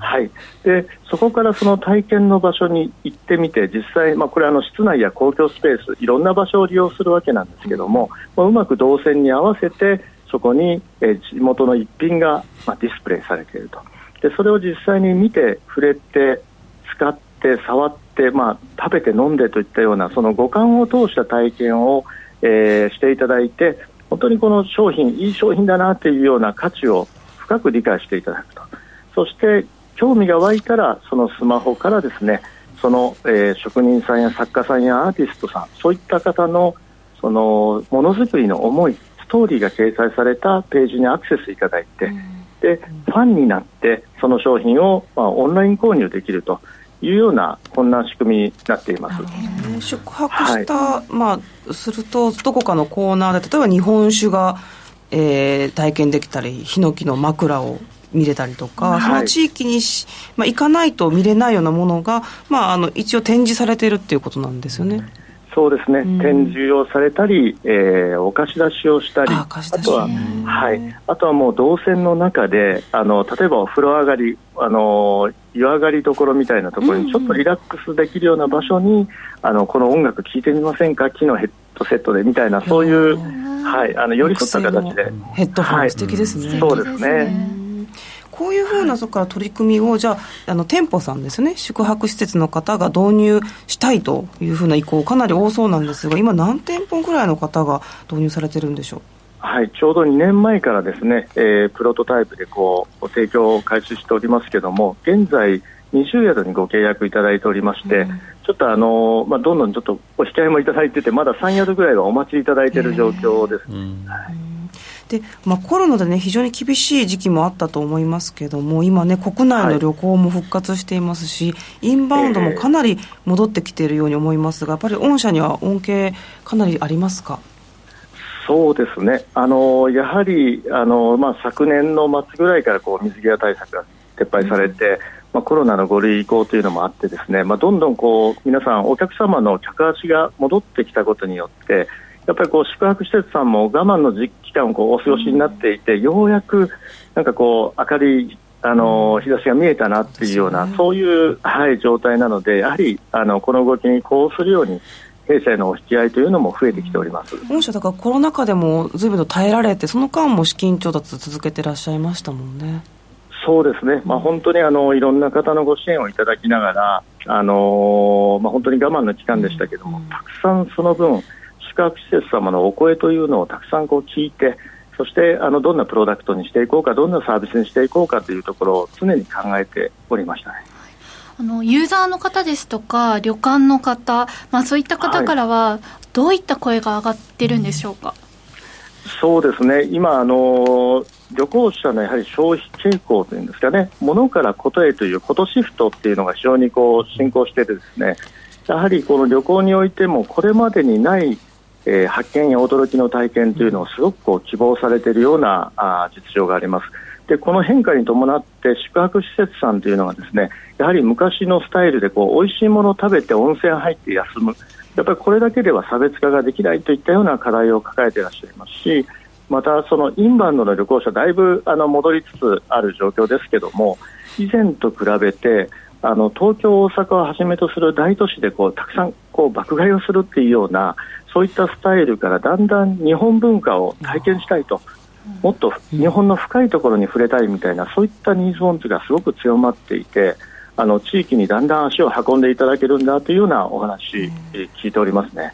Speaker 5: はい、でそこからその体験の場所に行ってみて実際、これ室内や公共スペースいろんな場所を利用するわけなんですけども、うまく動線に合わせてそこに地元の一品がディスプレイされていると。でそれを実際に見て触れて使って触って、食べて飲んでといったようなその五感を通した体験を、していただいて本当にこの商品いい商品だなというような価値を深く理解していただくと。そして興味が湧いたらそのスマホからですねその、職人さんや作家さんやアーティストさんそういった方のそのものづくりの思いストーリーが掲載されたページにアクセスいただいて、でファンになってその商品を、オンライン購入できるというようなこんな仕組みになっています。
Speaker 2: 宿泊した、するとどこかのコーナーで例えば日本酒が、体験できたりヒノキの枕を見れたりとか、その地域に行かないと見れないようなものが、一応展示されているっていうことなんですよね。
Speaker 5: そうですね、展示をされたり、お貸し出しをしたり、あとはもう動線の中で例えばお風呂上がり湯上がりどころみたいなところにちょっとリラックスできるような場所にこの音楽聴いてみませんか木のヘッドセットでみたいなそういう、寄り添った形で
Speaker 2: ヘッドホン素敵ですね、
Speaker 5: そうですね。
Speaker 2: こういうふうなそこから取り組みをじゃあ店舗さんですね宿泊施設の方が導入したいというふうな意向かなり多そうなんですが今何店舗ぐらいの方が導入されてるんでしょう。
Speaker 5: はい、ちょうど2年前からですね、プロトタイプで提供を開始しておりますけども現在20宿にご契約いただいておりまして、ちょっとどんどんちょっとお控えもいただいててまだ3宿ぐらいはお待ちいただいている状況です。
Speaker 2: でコロナで、非常に厳しい時期もあったと思いますけども今ね国内の旅行も復活していますし、インバウンドもかなり戻ってきているように思いますがやっぱり御社には恩恵かなりありますか。
Speaker 5: そうですね、やはり昨年の末ぐらいから水際対策が撤廃されて、コロナの5類移行というのもあってですね、どんどん皆さんお客様の客足が戻ってきたことによってやっぱり宿泊施設さんも我慢の期間をお過ごしになっていて、ようやく明るい日差しが見えたなっていうようなそういう、状態なのでやはりこの動きにこうするように弊社へのお引き合いというのも増えてきております。
Speaker 2: 御社だからコロナ禍でも随分と耐えられてその間も資金調達続けてらっしゃいましたもんね。
Speaker 5: そうですね、本当にいろんな方のご支援をいただきながら本当に我慢の期間でしたけども、たくさんその分宿泊施設様のお声というのをたくさん聞いてそしてどんなプロダクトにしていこうかどんなサービスにしていこうかというところを常に考えておりましたね。
Speaker 3: ユーザーの方ですとか旅館の方、そういった方からはどういった声が上がってるんでしょうか。
Speaker 5: そうですね、今旅行者のやはり消費傾向というんですかね、物からことへということシフトっていうのが非常に進行していてですね、やはりこの旅行においてもこれまでにない発見や驚きの体験というのをすごく希望されているような実情があります。でこの変化に伴って宿泊施設さんというのがですねやはり昔のスタイルで美味しいものを食べて温泉入って休む、やっぱりこれだけでは差別化ができないといったような課題を抱えていらっしゃいますし、またそのインバウンドの旅行者だいぶ戻りつつある状況ですけども以前と比べて東京大阪をはじめとする大都市でたくさん爆買いをするっていうようなそういったスタイルからだんだん日本文化を体験したいと、もっと日本の深いところに触れたいみたいなそういったニーズオンがすごく強まっていて地域にだんだん足を運んでいただけるんだというようなお話、聞いておりますね。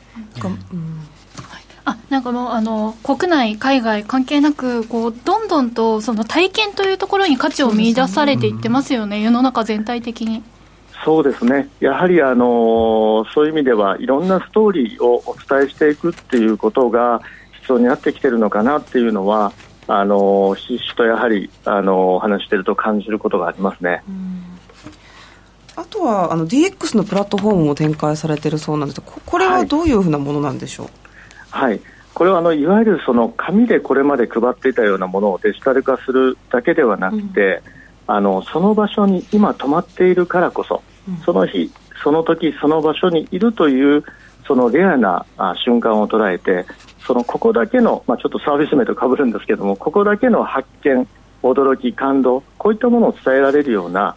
Speaker 3: なんかもう国内海外関係なくどんどんとその体験というところに価値を見出されていってますよね、世の中全体的に。そうですね、
Speaker 5: やはりそういう意味ではいろんなストーリーをお伝えしていくっていうことが必要になってきているのかなっていうのはひしひしとやはりお話していると感じることがありますね。
Speaker 2: あとはDX のプラットフォームも展開されているそうなんですが、これはどういうふうなものなんでしょう。
Speaker 5: これはいわゆるその紙でこれまで配っていたようなものをデジタル化するだけではなくて、その場所に今泊まっているからこそ、その日その時その場所にいるというそのレアな瞬間を捉えてここだけの、ちょっとサービス名と被るんですけどもここだけの発見驚き感動こういったものを伝えられるような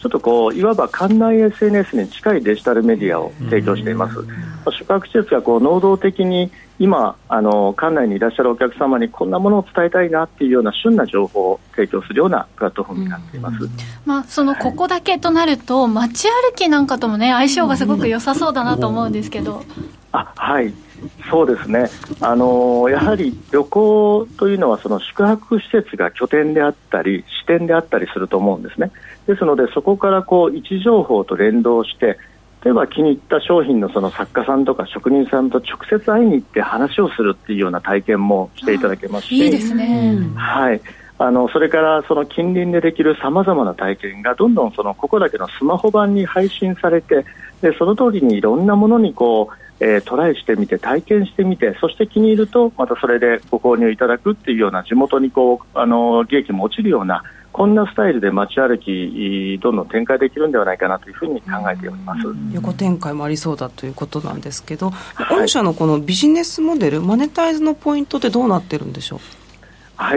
Speaker 5: ちょっとこういわば館内 SNS に近いデジタルメディアを提供しています。宿泊施設がこう能動的に今館内にいらっしゃるお客様にこんなものを伝えたいなっていうような旬な情報を提供するようなプラットフォームになっています。
Speaker 3: そのここだけとなると、街歩きなんかともね相性がすごく良さそうだなと思うんですけど。
Speaker 5: はい、そうですね。やはり旅行というのはその宿泊施設が拠点であったり支店であったりすると思うんですね。ですのでそこからこう位置情報と連動して、例えば気に入った商品のその作家さんとか職人さんと直接会いに行って話をするっていうような体験もしていただけますし、
Speaker 3: いいですね。
Speaker 5: はい、それからその近隣でできるさまざまな体験がどんどんそのここだけのスマホ版に配信されて、でその通りにいろんなものにこうトライしてみて体験してみて、そして気に入るとまたそれでご購入いただくっていうような、地元にこう利益も落ちるような、こんなスタイルで街歩きどんどん展開できるんではないかなというふうに考えております。
Speaker 2: 横展開もありそうだということなんですけど、御社のこのビジネスモデル、マネタイズのポイントってどうなってるんでしょう。
Speaker 5: はい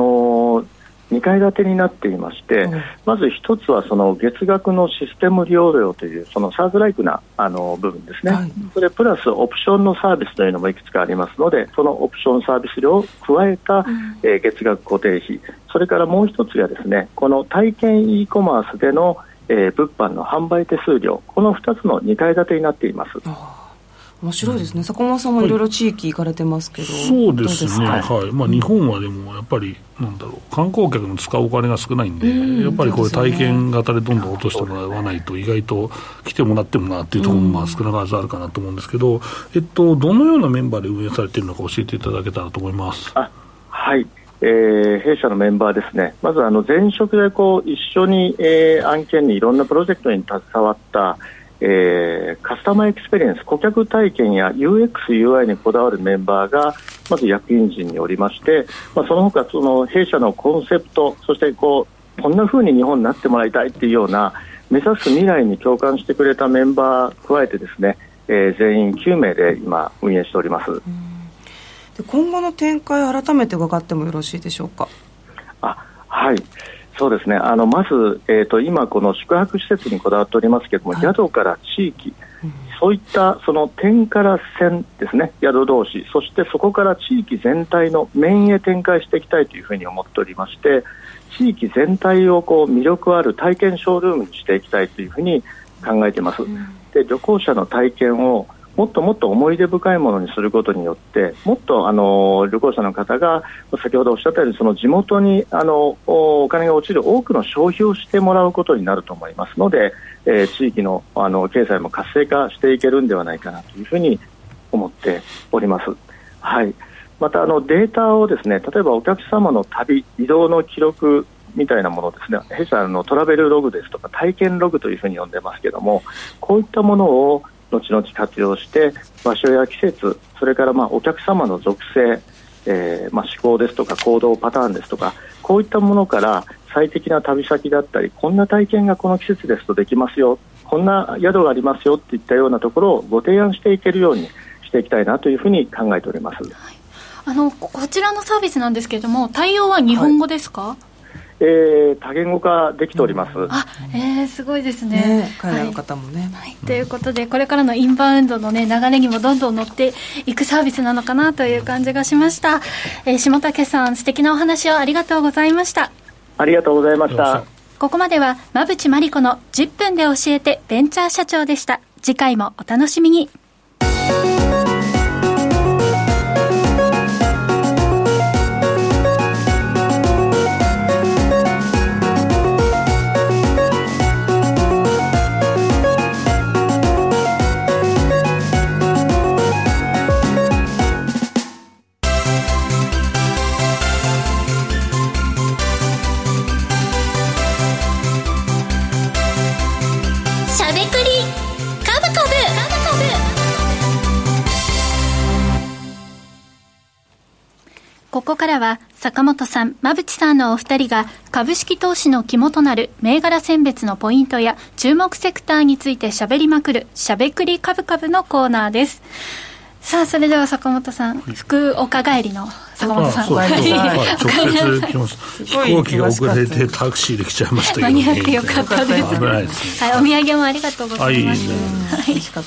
Speaker 5: 、2階建てになっていまして、まず一つはその月額のシステム利用料というそのサーズライクな部分ですね、それプラスオプションのサービスというのもいくつかありますので、そのオプションサービス料を加えた、月額固定費、それからもう一つがですね、この体験 e コマースでの、物販の販売手数料、この2つの2階建てになっています。
Speaker 2: 面白いですね。坂本さんもいろいろ地域行かれてますけど、
Speaker 1: そうですね、はい、日本はでもやっぱり観光客の使うお金が少ないんで、やっぱりこれ体験型でどんどん落としてもらわないと意外と来てもらってもなっていうところも少なからずあるかなと思うんですけど、どのようなメンバーで運営されているのか教えていただけたらと思います。
Speaker 5: はい、弊社のメンバーですね、まず前職でこう一緒に、案件にいろんなプロジェクトに携わったカスタマーエクスペリエンス、顧客体験や UX、UI にこだわるメンバーがまず役員陣におりまして、その他その弊社のコンセプト、そしてこんな風に日本になってもらいたいっていうような目指す未来に共感してくれたメンバー加えてですね、全員9名で今運営しております。
Speaker 2: で今後の展開改めて伺ってもよろしいでしょうか。
Speaker 5: はい、そうですね。まず、今この宿泊施設にこだわっておりますけれども、宿から地域、そういったその点から線ですね、宿同士、そしてそこから地域全体の面へ展開していきたいというふうに思っておりまして、地域全体をこう魅力ある体験ショールームにしていきたいというふうに考えています。で、旅行者の体験をもっともっと思い出深いものにすることによって、もっと旅行者の方が先ほどおっしゃったように、その地元にお金が落ちる多くの消費をしてもらうことになると思いますので、地域の経済も活性化していけるんではないかなというふうに思っております。はい、またデータをですね、例えばお客様の旅、移動の記録みたいなものですね、弊社のトラベルログですとか体験ログというふうに呼んでますけども、こういったものを後々活用して場所や季節、それからお客様の属性、思考ですとか行動パターンですとか、こういったものから最適な旅先だったり、こんな体験がこの季節ですとできますよ、こんな宿がありますよといったようなところをご提案していけるようにしていきたいなというふうに考えております。
Speaker 3: こちらのサービスなんですけれども、対応は日本語ですか？
Speaker 5: 多言語化できております。
Speaker 3: すごいですね。
Speaker 2: 海外の方もね、
Speaker 3: ということで、これからのインバウンドの、流れにもどんどん乗っていくサービスなのかなという感じがしました。下竹さん、素敵なお話をありがとうございました。
Speaker 5: ありがとうございました。
Speaker 3: ここまでは馬淵真理子の10分で教えてベンチャー社長でした。次回もお楽しみに。ここからは坂本さん、馬淵さんのお二人が株式投資の肝となる銘柄選別のポイントや注目セクターについてしゃべりまくるしゃべくりカブカブのコーナーです。 さあそれでは坂本さん、福岡帰りの坂本さん、
Speaker 1: 直接来ました飛行機が遅れてタクシーで来ちゃいましたけど、
Speaker 3: 間に合ってよかったです。
Speaker 1: 危ないですね。
Speaker 3: はい、お土産もありがとうございます。
Speaker 2: 美味しかった、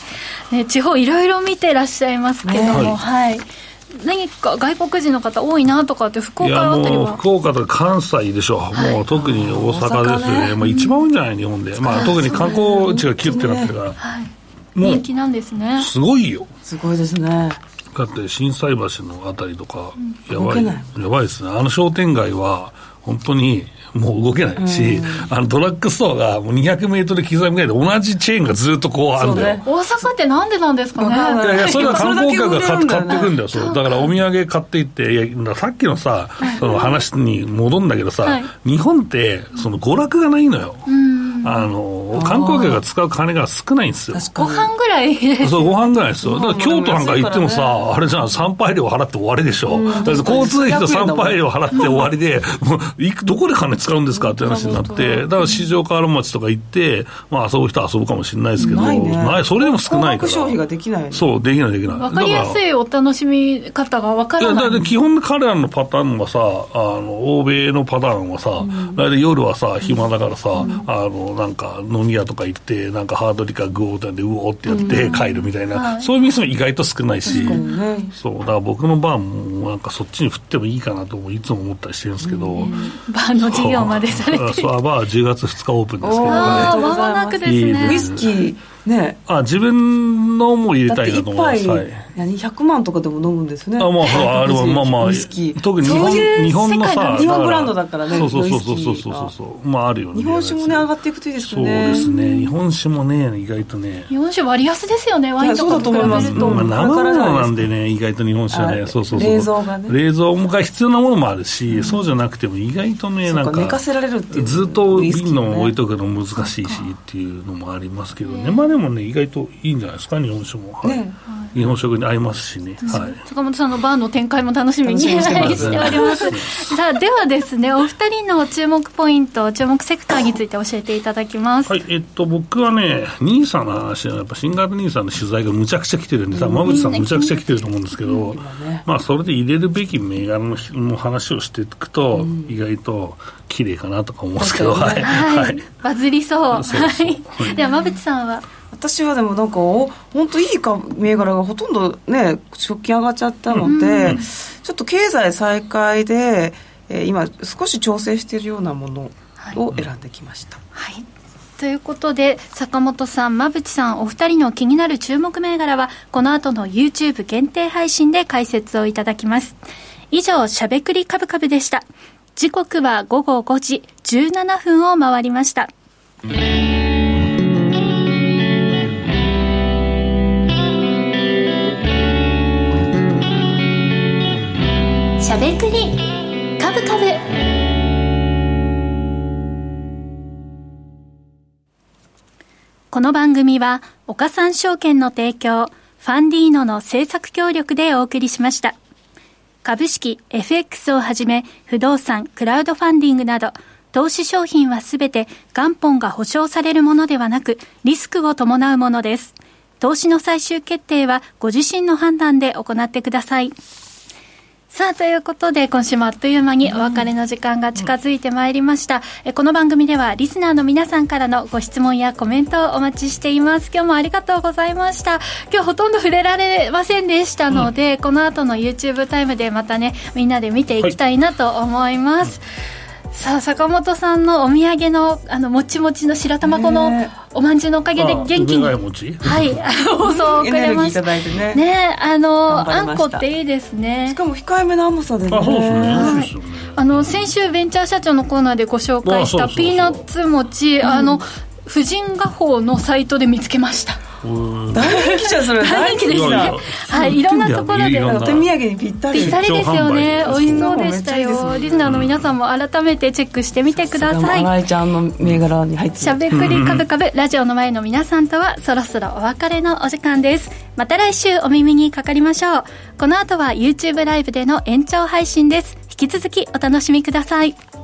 Speaker 3: ね、地方いろいろ見てらっしゃいますけども、はい、何か外国人の方多いなとかって福岡あたりは。
Speaker 1: いやもう福岡とか関西でしょ、もう特に大阪ですよね、まあ、一番多いんじゃない日本で、まあ、特に観光地がキュッてなってるから、もう
Speaker 3: 人気なんですね。
Speaker 2: すごいですね。
Speaker 1: だって心斎橋のあたりとか、やばいですね。商店街は本当にもう動けないし、ドラッグストアがもう200メートル刻みぐらいで同じチェーンがずっとこうあるんだよ、ね、
Speaker 3: 大阪ってなんでなんですかね。
Speaker 1: いやそれは観光客が買っていくんだよ。そうだからお土産買っていって、いやさっきのさその話に戻るんだけどさ、はい、日本ってその娯楽がないのよ。観光客が使う金が少ないんですよ。
Speaker 3: ご飯ぐらい
Speaker 1: そうご飯ぐらいですよ。だから京都なんか行ってもさ、あれじゃん、参拝料払って終わりでしょ。だから交通費と参拝料払って終わりでもうどこで金使うんですかって話になって、だから四条河原町とか行って、まあ、遊ぶ人は遊ぶかもしれないですけど、ないそれでも少ないから。
Speaker 2: 消費ができない。
Speaker 1: そうできない。
Speaker 3: 分かりやすいお楽しみ方が分からない。
Speaker 1: いやだ基本彼らのパターンはさ、欧米のパターンはさ、夜はさ暇だからさ、なんか飲み屋とか行ってなんかハードリカグオーでうおってやって帰るみたいな、そういう店も意外と少ないし、そうだから僕のバーもなんかそっちに振ってもいいかなといつも思ったりしてるんですけど、
Speaker 3: バーの事業までされてる。
Speaker 1: そうバー10月2日オープンですけどね。
Speaker 3: 間もなくですね。
Speaker 2: ウイスキーね、
Speaker 1: 自分のも入れたいなと思います。
Speaker 2: だって1杯100万とかでも飲むんですね。
Speaker 1: あれはまあ
Speaker 2: ウイスキー
Speaker 1: 特に日本のさ
Speaker 2: 日本ブランドだからね。
Speaker 1: そうまああるよね。
Speaker 2: 日本酒もね上がっていくといいですよね。
Speaker 1: そうですね。日本酒もね意外とね。
Speaker 3: 日本酒割安ですよね。ワインとかと比べると。
Speaker 1: 生ものなんでね意外と日本酒はね、そう
Speaker 2: 冷蔵がね。
Speaker 1: 冷蔵が必要なものもあるし、そうじゃなくても意外とねなんか
Speaker 2: 寝かせられるっていう。
Speaker 1: ずっと瓶の置いとくの難しいしっていうのもありますけどね。まあでもね意外といいんじゃないですか日本酒も。日本食に合いますしね。
Speaker 3: 坂本さんのバーの展開も楽しみにしております。さあではですね、お二人の注目ポイント、注目セクターについて教えていただきます。
Speaker 1: はい、僕はね、NISAの話はやっぱ新型NISAの取材がむちゃくちゃ来てるんで、馬渕さんむちゃくちゃ来てると思うんですけど、まあそれで入れるべき銘柄の話をしていくと、意外と綺麗かなとか思うんですけど、はい、
Speaker 3: バズりそう。はい。では馬渕さんは。
Speaker 2: 私はでもなんか本当いい銘柄がほとんどね食金上がっちゃったので、ちょっと経済再開で、今少し調整しているようなものを選んできました。
Speaker 3: はい、ということで坂本さん、馬渕さんお二人の気になる注目銘柄はこの後の YouTube 限定配信で解説をいただきます。以上しゃべくりカブカブでした。時刻は午後5時17分を回りました。しゃべくりカブカブ。この番組は岡三証券の提供、ファンディーノの制作協力でお送りしました。株式 FX をはじめ不動産、クラウドファンディングなど投資商品はすべて元本が保証されるものではなくリスクを伴うものです。投資の最終決定はご自身の判断で行ってください。さあということで今週もあっという間にお別れの時間が近づいてまいりました。この番組ではリスナーの皆さんからのご質問やコメントをお待ちしています。今日もありがとうございました。今日ほとんど触れられませんでしたので、この後の YouTube タイムでまたねみんなで見ていきたいなと思います。さあ坂本さんのお土産のもちもちの白玉粉のおまんじゅうのおかげで元気に、はい、放送をくれました。ね、あんこっていいですね。
Speaker 2: しかも控えめな甘さでね。
Speaker 1: そうですね。美味しいですよね。
Speaker 3: 先週ベンチャー社長のコーナーでご紹介したピーナッツ餅、婦人画報のサイトで見つけました。
Speaker 2: 大人気じゃんそれ。
Speaker 3: 大人気ですね。はい、いろんなところで
Speaker 2: お手土産にぴったり
Speaker 3: ですよね。美味しそうでしたよ。リスナーの皆さんも改めてチェックしてみてください。
Speaker 2: 新井ちゃんの銘柄に入ってる。
Speaker 3: しゃべくりカブカブラジオの前の皆さんとはそろそろお別れのお時間です。また来週お耳にかかりましょう。この後は YouTube ライブでの延長配信です。引き続きお楽しみください。